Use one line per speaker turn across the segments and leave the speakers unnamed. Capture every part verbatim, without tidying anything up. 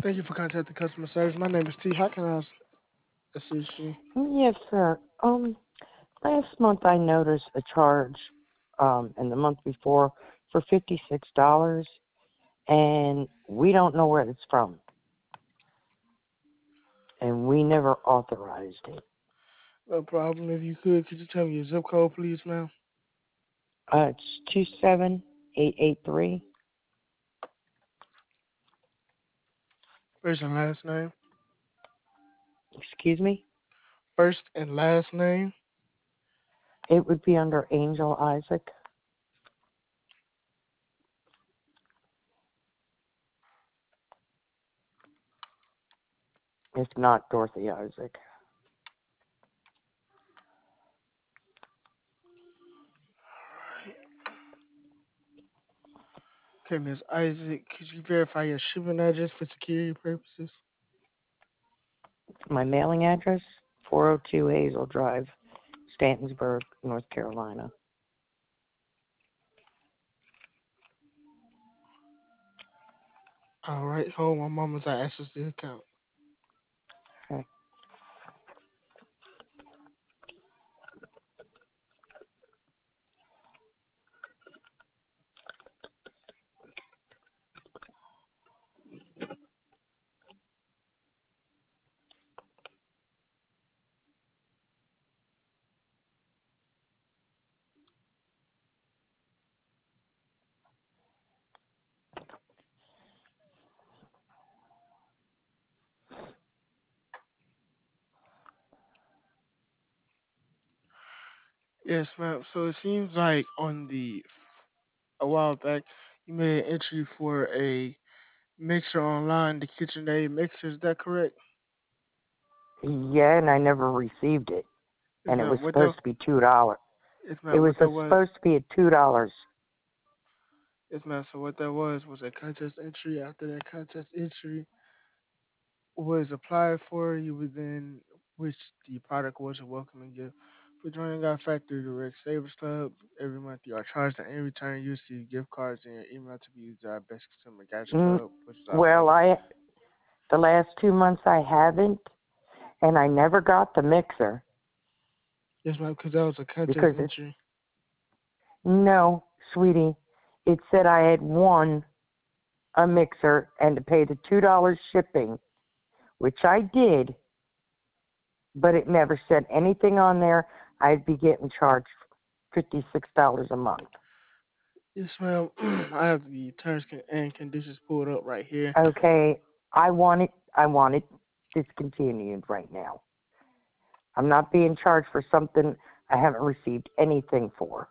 Thank you for contacting customer service. My name is T. How can I ass- assist you?
Yes, sir. Um, last month I noticed a charge, um, and the month before for fifty-six dollars, and we don't know where it's from, and we never authorized it.
No problem. If you could, could you tell me your zip code, please, ma'am?
Uh, it's two seven eight eight three.
First and last name.
Excuse me.
First and last name.
It would be under Angel Isaac, if not Dorothy Isaac.
Okay, Miss Isaac, could you verify your shipping address for security purposes?
My mailing address: four oh two Hazel Drive, Stantonsburg, North Carolina.
All right, hold on, mama's I access the account.
Okay.
Yes, ma'am. So it seems like on the a while back you made an entry for a mixer online, the KitchenAid mixer. Is that correct?
Yeah, and I never received it,
Yes,
and it was
ma'am. What that?
supposed to be two dollars.
Yes,
It
ma'am.
was
What that was?
supposed to be at two dollars.
Yes, ma'am. So what that was was a contest entry. After that contest entry was applied for, you would then, which the product was a welcoming gift. For joining our Factory Direct Savers Club, every month you are charged and in return you receive gift cards in your email to be used at our Best Consumer Gadget
Mm,
Club, which is our
well,
program.
I the last two months I haven't, and I never got the mixer
Yes, ma'am, because that was a contest
because it's
entry.
no, sweetie. It said I had won a mixer and to pay the two dollars shipping, which I did, but it never said anything on there. I'd be getting charged fifty six dollars a month.
Yes, ma'am. I have the terms con- and conditions pulled up right here.
Okay, I want it. I want it discontinued right now. I'm not being charged for something I haven't received anything for.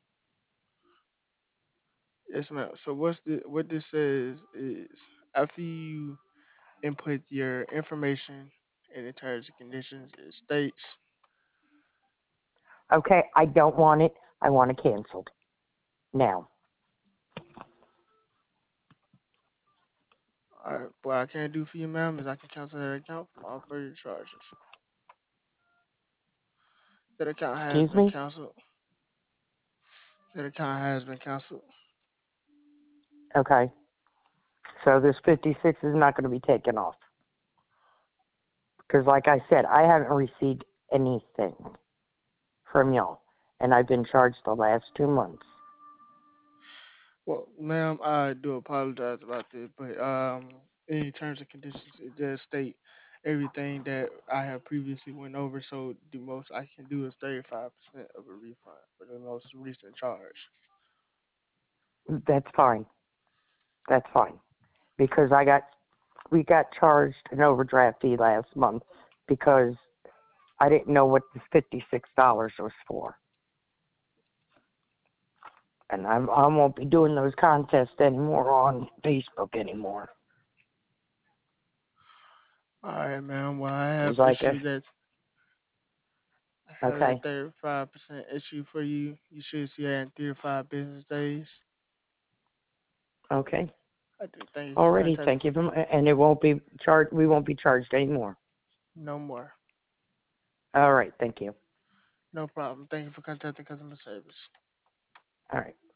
Yes, ma'am. So what's the what this says is after you input your information in the terms and conditions, it states.
Okay, I don't want it. I want it canceled now.
All right, what I can do for you, ma'am, is I can cancel that account from all further charges. That account has
Excuse
been
me?
canceled. That account has been canceled.
Okay, so this fifty-six is not going to be taken off. Because, like I said, I haven't received anything from y'all, and I've been charged the last two months.
Well, ma'am, I do apologize about this, but um, in terms and conditions, it does state everything that I have previously went over. So the most I can do is thirty-five percent of a refund for the most recent charge.
That's fine. That's fine. Because I got, we got charged an overdraft fee last month because I didn't know what the fifty-six dollars was for. And I'm, I won't be doing those contests anymore on Facebook anymore.
All right, ma'am. Well, I
It's
have
like, a,
issued that. I have that
okay,
thirty-five percent issue for you. You should see that in three to five business days.
okay.
I do thank you for
Alrighty,
contacting.
thank you. very And it won't be charged, we won't be charged anymore.
No more.
All right, thank you.
No problem. Thank you for contacting customer service.
All right.